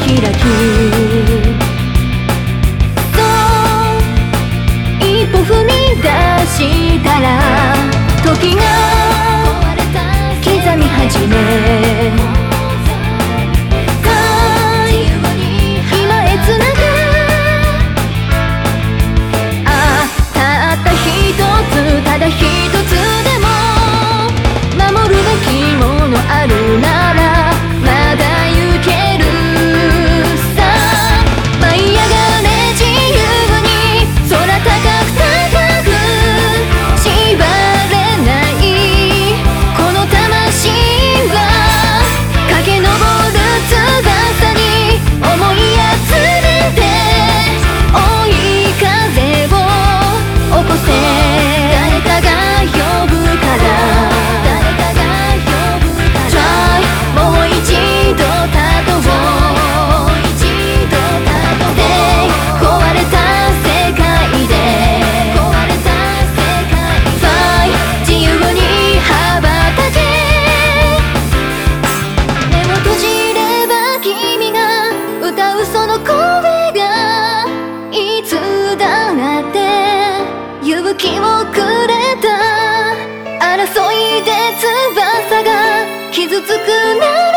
開き、そう一歩踏み出したら時が刻み始め、今へつなぐ、たった一つ、ただ一つでも守るべきものあるならまだ行けるさ。舞い上がれ自由に、空高く高く縛れないこの魂は駆け上る翼に思い集めて追い風を起こせ。誰かが呼ぶから、誰かが呼ぶから Try もう一度立とう、もう一度立とう。壊れた世界で、壊れた世界で Fly 自由に羽ばたけ。目を閉じれば君が歌うその声がいつだって勇気をくれた。争いで翼が傷つくな